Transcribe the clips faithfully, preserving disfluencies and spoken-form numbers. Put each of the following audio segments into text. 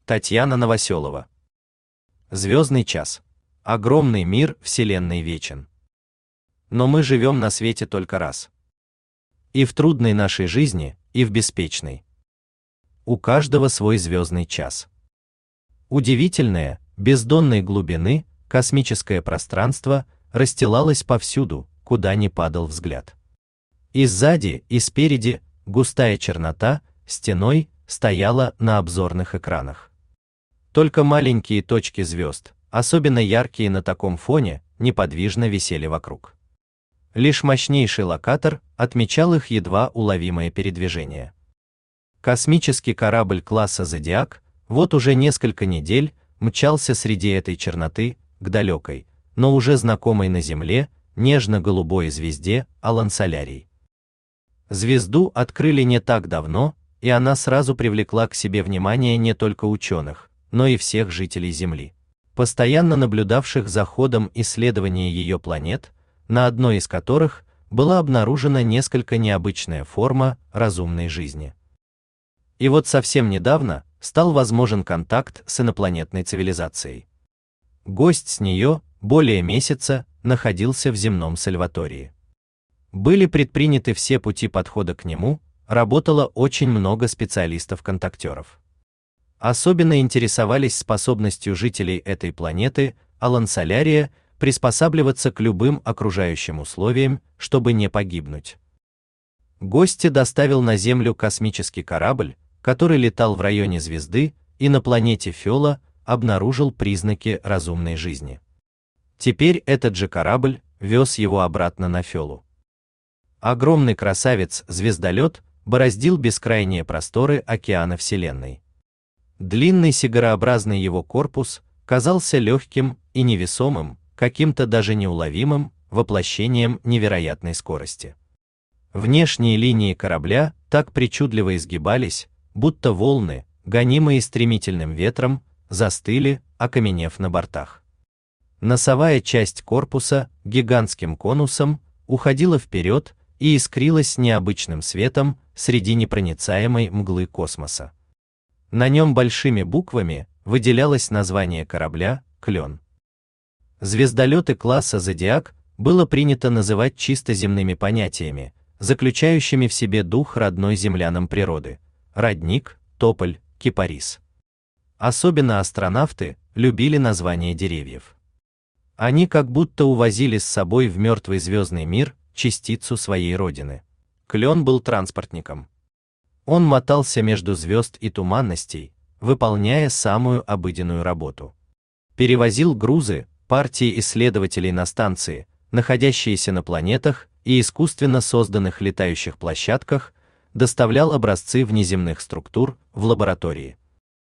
Татьяна Новоселова. Звездный час. Огромный мир Вселенной вечен. Но мы живем на свете только раз. И в трудной нашей жизни, и в беспечной. У каждого свой звездный час. Удивительное, бездонной глубины, космическое пространство расстилалось повсюду, куда ни падал взгляд. И сзади, и спереди густая чернота стеной стояла на обзорных экранах. Только маленькие точки звезд, особенно яркие на таком фоне, неподвижно висели вокруг. Лишь мощнейший локатор отмечал их едва уловимое передвижение. Космический корабль класса «Зодиак» вот уже несколько недель мчался среди этой черноты к далекой, но уже знакомой на Земле, нежно-голубой звезде Алан Солярий. Звезду открыли не так давно, и она сразу привлекла к себе внимание не только ученых, но и всех жителей Земли, постоянно наблюдавших за ходом исследования ее планет, на одной из которых была обнаружена несколько необычная форма разумной жизни. И вот совсем недавно стал возможен контакт с инопланетной цивилизацией. Гость с нее более месяца находился в земном Сальватории. Были предприняты все пути подхода к нему, работало очень много специалистов-контактеров. Особенно интересовались способностью жителей этой планеты Алан Солярия приспосабливаться к любым окружающим условиям, чтобы не погибнуть. Гостя доставил на Землю космический корабль, который летал в районе звезды и на планете Фёла обнаружил признаки разумной жизни. Теперь этот же корабль вез его обратно на Фёлу. Огромный красавец-звездолет бороздил бескрайние просторы океана Вселенной. Длинный сигарообразный его корпус казался легким и невесомым, каким-то даже неуловимым воплощением невероятной скорости. Внешние линии корабля так причудливо изгибались, будто волны, гонимые стремительным ветром, застыли, окаменев на бортах. Носовая часть корпуса гигантским конусом уходила вперед и искрилась необычным светом среди непроницаемой мглы космоса. На нем большими буквами выделялось название корабля «Клен». Звездолеты класса «Зодиак» было принято называть чисто земными понятиями, заключающими в себе дух родной землянам природы – родник, тополь, кипарис. Особенно астронавты любили названия деревьев. Они как будто увозили с собой в мертвый звездный мир частицу своей родины. Клен был транспортником. Он мотался между звезд и туманностей, выполняя самую обыденную работу. Перевозил грузы, партии исследователей на станции, находящиеся на планетах и искусственно созданных летающих площадках, доставлял образцы внеземных структур в лаборатории.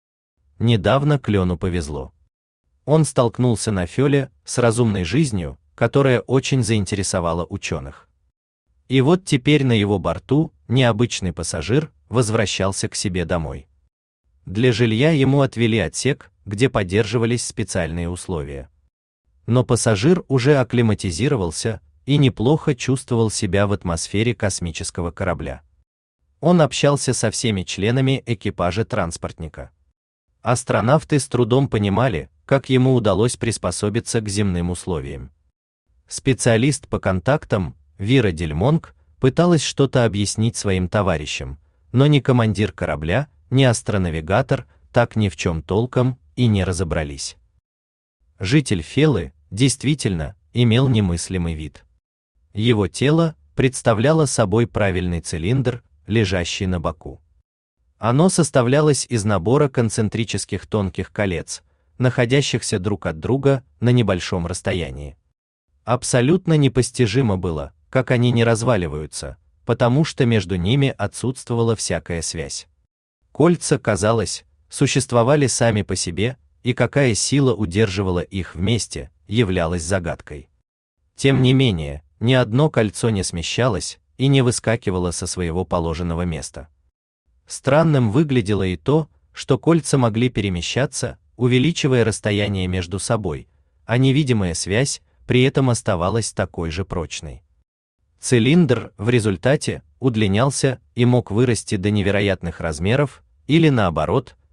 Недавно Клену повезло. Он столкнулся на Фёле с разумной жизнью, которая очень заинтересовала ученых. И вот теперь на его борту необычный пассажир возвращался к себе домой. Для жилья ему отвели отсек, где поддерживались специальные условия. Но пассажир уже акклиматизировался и неплохо чувствовал себя в атмосфере космического корабля. Он общался со всеми членами экипажа транспортника. Астронавты с трудом понимали, как ему удалось приспособиться к земным условиям. Специалист по контактам Вира Дельмонг пыталась что-то объяснить своим товарищам, но ни командир корабля, ни астронавигатор так ни в чем толком и не разобрались. Житель Фелы действительно имел немыслимый вид. Его тело представляло собой правильный цилиндр, лежащий на боку. Оно составлялось из набора концентрических тонких колец, находящихся друг от друга на небольшом расстоянии. Абсолютно непостижимо было, как они не разваливаются, потому что между ними отсутствовала всякая связь. Кольца, казалось, существовали сами по себе, и какая сила удерживала их вместе, являлась загадкой. Тем не менее, ни одно кольцо не смещалось и не выскакивало со своего положенного места. Странным выглядело и то, что кольца могли перемещаться, увеличивая расстояние между собой, а невидимая связь при этом оставалась такой же прочной. Цилиндр в результате удлинялся и мог вырасти до невероятных размеров, или наоборот,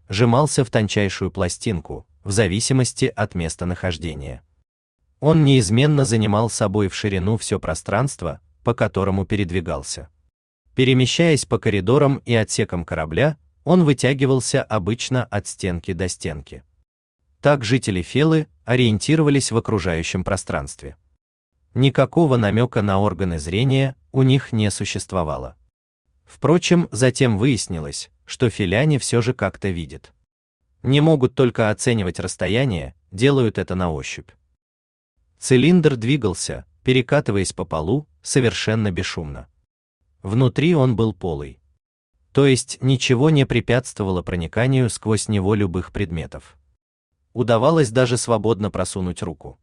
сжимался в тончайшую пластинку, в зависимости от местонахождения. Он неизменно занимал собой в ширину все пространство, по которому передвигался. Перемещаясь по коридорам и отсекам корабля, он вытягивался обычно от стенки до стенки. Так жители Фелы ориентировались в окружающем пространстве. Никакого намека на органы зрения у них не существовало. Впрочем, затем выяснилось, что феляне все же как-то видят. Не могут только оценивать расстояние, делают это на ощупь. Цилиндр двигался, перекатываясь по полу, совершенно бесшумно. Внутри он был полый. То есть ничего не препятствовало прониканию сквозь него любых предметов. Удавалось даже свободно просунуть руку.